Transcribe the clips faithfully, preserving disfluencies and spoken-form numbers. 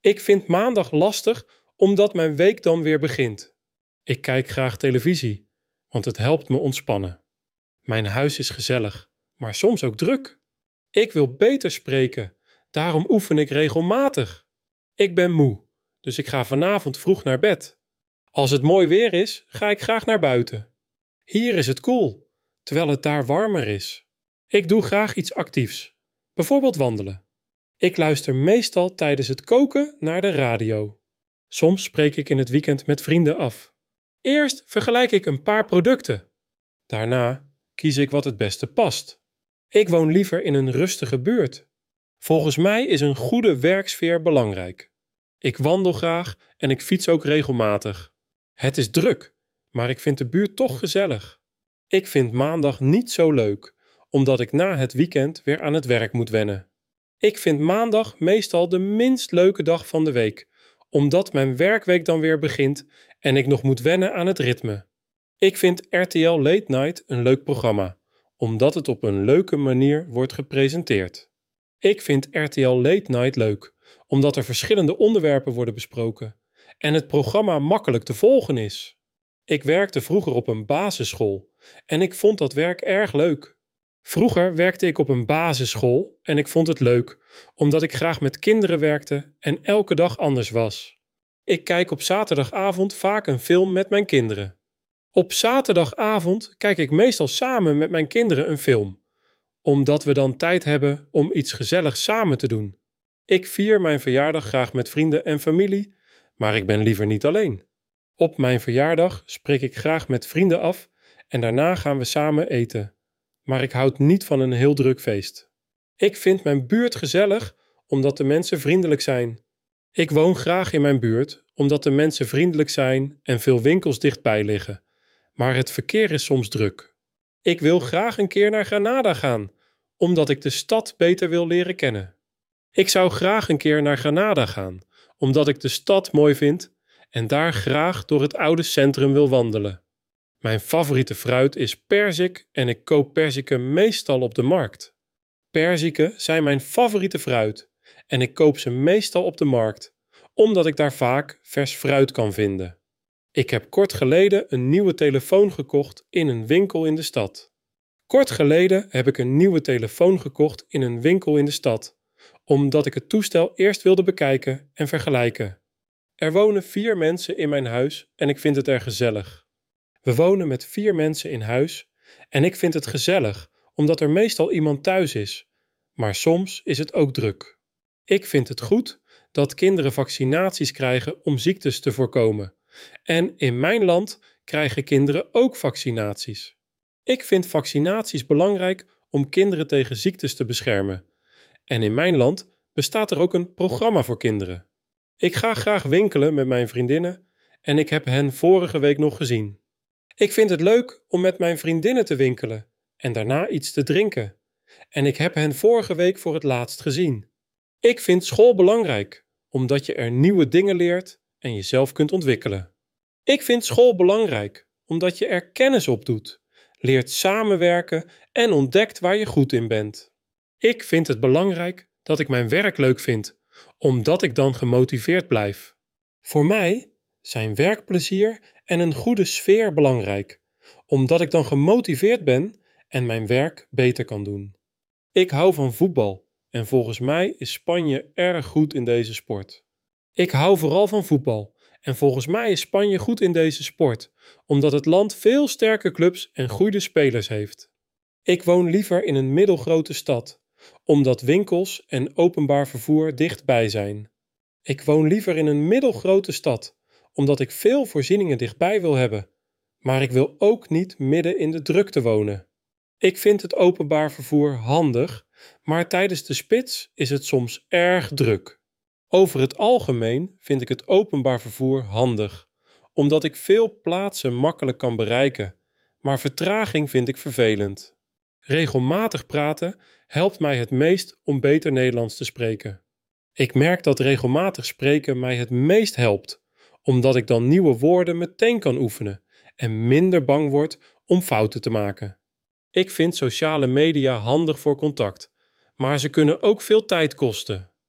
Ik vind maandag lastig omdat mijn week dan weer begint. Ik kijk graag televisie, want het helpt me ontspannen. Mijn huis is gezellig, maar soms ook druk. Ik wil beter spreken, daarom oefen ik regelmatig. Ik ben moe, dus ik ga vanavond vroeg naar bed. Als het mooi weer is, ga ik graag naar buiten. Hier is het koel, terwijl het daar warmer is. Ik doe graag iets actiefs, bijvoorbeeld wandelen. Ik luister meestal tijdens het koken naar de radio. Soms spreek ik in het weekend met vrienden af. Eerst vergelijk ik een paar producten. Daarna kies ik wat het beste past. Ik woon liever in een rustige buurt. Volgens mij is een goede werksfeer belangrijk. Ik wandel graag en ik fiets ook regelmatig. Het is druk, maar ik vind de buurt toch gezellig. Ik vind maandag niet zo leuk, omdat ik na het weekend weer aan het werk moet wennen. Ik vind maandag meestal de minst leuke dag van de week, omdat mijn werkweek dan weer begint en ik nog moet wennen aan het ritme. Ik vind R T L Late Night een leuk programma, omdat het op een leuke manier wordt gepresenteerd. Ik vind R T L Late Night leuk, omdat er verschillende onderwerpen worden besproken en het programma makkelijk te volgen is. Ik werkte vroeger op een basisschool en ik vond dat werk erg leuk. Vroeger werkte ik op een basisschool en ik vond het leuk, omdat ik graag met kinderen werkte en elke dag anders was. Ik kijk op zaterdagavond vaak een film met mijn kinderen. Op zaterdagavond kijk ik meestal samen met mijn kinderen een film, omdat we dan tijd hebben om iets gezelligs samen te doen. Ik vier mijn verjaardag graag met vrienden en familie, maar ik ben liever niet alleen. Op mijn verjaardag spreek ik graag met vrienden af en daarna gaan we samen eten. Maar ik houd niet van een heel druk feest. Ik vind mijn buurt gezellig omdat de mensen vriendelijk zijn. Ik woon graag in mijn buurt omdat de mensen vriendelijk zijn en veel winkels dichtbij liggen. Maar het verkeer is soms druk. Ik wil graag een keer naar Granada gaan, omdat ik de stad beter wil leren kennen. Ik zou graag een keer naar Granada gaan, omdat ik de stad mooi vind en daar graag door het oude centrum wil wandelen. Mijn favoriete fruit is perzik en ik koop perziken meestal op de markt. Perziken zijn mijn favoriete fruit en ik koop ze meestal op de markt, omdat ik daar vaak vers fruit kan vinden. Ik heb kort geleden een nieuwe telefoon gekocht in een winkel in de stad. Kort geleden heb ik een nieuwe telefoon gekocht in een winkel in de stad, omdat ik het toestel eerst wilde bekijken en vergelijken. Er wonen vier mensen in mijn huis en ik vind het er gezellig. We wonen met vier mensen in huis en ik vind het gezellig, omdat er meestal iemand thuis is, maar soms is het ook druk. Ik vind het goed dat kinderen vaccinaties krijgen om ziektes te voorkomen. En in mijn land krijgen kinderen ook vaccinaties. Ik vind vaccinaties belangrijk om kinderen tegen ziektes te beschermen. En in mijn land bestaat er ook een programma voor kinderen. Ik ga graag winkelen met mijn vriendinnen en ik heb hen vorige week nog gezien. Ik vind het leuk om met mijn vriendinnen te winkelen en daarna iets te drinken. En ik heb hen vorige week voor het laatst gezien. Ik vind school belangrijk, omdat je er nieuwe dingen leert en jezelf kunt ontwikkelen. Ik vind school belangrijk, omdat je er kennis op doet, leert samenwerken en ontdekt waar je goed in bent. Ik vind het belangrijk dat ik mijn werk leuk vind, omdat ik dan gemotiveerd blijf. Voor mij zijn werkplezier en een goede sfeer belangrijk, omdat ik dan gemotiveerd ben en mijn werk beter kan doen. Ik hou van voetbal en volgens mij is Spanje erg goed in deze sport. Ik hou vooral van voetbal en volgens mij is Spanje goed in deze sport, omdat het land veel sterke clubs en goede spelers heeft. Ik woon liever in een middelgrote stad, omdat winkels en openbaar vervoer dichtbij zijn. Ik woon liever in een middelgrote stad, omdat ik veel voorzieningen dichtbij wil hebben, maar ik wil ook niet midden in de drukte wonen. Ik vind het openbaar vervoer handig, maar tijdens de spits is het soms erg druk. Over het algemeen vind ik het openbaar vervoer handig, omdat ik veel plaatsen makkelijk kan bereiken, maar vertraging vind ik vervelend. Regelmatig praten helpt mij het meest om beter Nederlands te spreken. Ik merk dat regelmatig spreken mij het meest helpt, omdat ik dan nieuwe woorden meteen kan oefenen en minder bang word om fouten te maken. Ik vind sociale media handig voor contact, maar ze kunnen ook veel tijd kosten.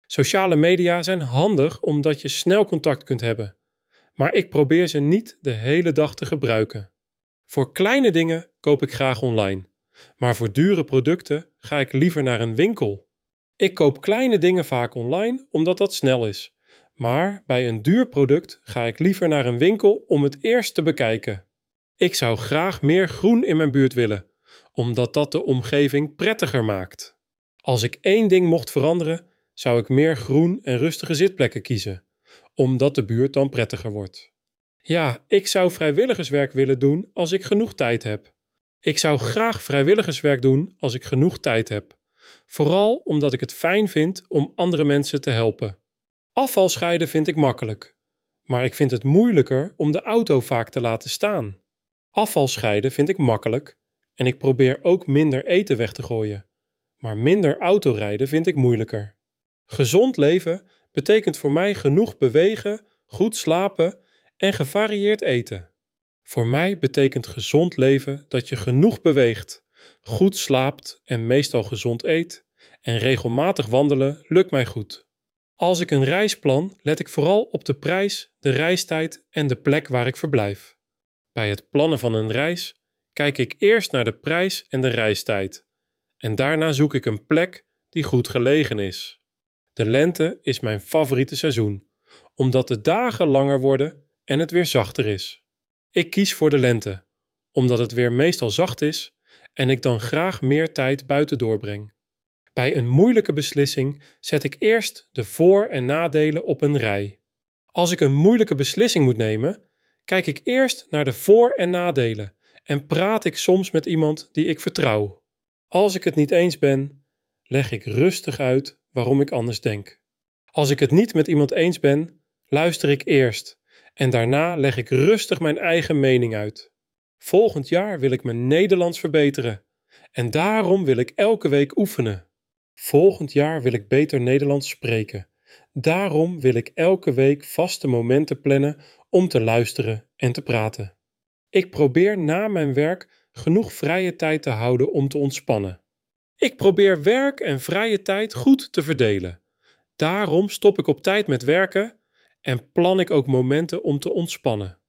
Sociale media zijn handig omdat je snel contact kunt hebben, maar ik probeer ze niet de hele dag te gebruiken. Voor kleine dingen koop ik graag online, maar voor dure producten ga ik liever naar een winkel. Ik koop kleine dingen vaak online omdat dat snel is, maar bij een duur product ga ik liever naar een winkel om het eerst te bekijken. Ik zou graag meer groen in mijn buurt willen, omdat dat de omgeving prettiger maakt. Als ik één ding mocht veranderen, zou ik meer groen en rustige zitplekken kiezen, omdat de buurt dan prettiger wordt. Ja, ik zou vrijwilligerswerk willen doen als ik genoeg tijd heb. Ik zou graag vrijwilligerswerk doen als ik genoeg tijd heb. Vooral omdat ik het fijn vind om andere mensen te helpen. Afval scheiden vind ik makkelijk, maar ik vind het moeilijker om de auto vaak te laten staan. Afval scheiden vind ik makkelijk en ik probeer ook minder eten weg te gooien. Maar minder autorijden vind ik moeilijker. Gezond leven betekent voor mij genoeg bewegen, goed slapen en gevarieerd eten. Voor mij betekent gezond leven dat je genoeg beweegt, goed slaapt en meestal gezond eet en regelmatig wandelen lukt mij goed. Als ik een reis plan, let ik vooral op de prijs, de reistijd en de plek waar ik verblijf. Bij het plannen van een reis kijk ik eerst naar de prijs en de reistijd en daarna zoek ik een plek die goed gelegen is. De lente is mijn favoriete seizoen, omdat de dagen langer worden en het weer zachter is. Ik kies voor de lente, omdat het weer meestal zacht is en ik dan graag meer tijd buiten doorbreng. Bij een moeilijke beslissing zet ik eerst de voor- en nadelen op een rij. Als ik een moeilijke beslissing moet nemen, kijk ik eerst naar de voor- en nadelen en praat ik soms met iemand die ik vertrouw. Als ik het niet eens ben, leg ik rustig uit waarom ik anders denk. Als ik het niet met iemand eens ben, luister ik eerst en daarna leg ik rustig mijn eigen mening uit. Volgend jaar wil ik mijn Nederlands verbeteren en daarom wil ik elke week oefenen. Volgend jaar wil ik beter Nederlands spreken. Daarom wil ik elke week vaste momenten plannen om te luisteren en te praten. Ik probeer na mijn werk genoeg vrije tijd te houden om te ontspannen. Ik probeer werk en vrije tijd goed te verdelen. Daarom stop ik op tijd met werken en plan ik ook momenten om te ontspannen.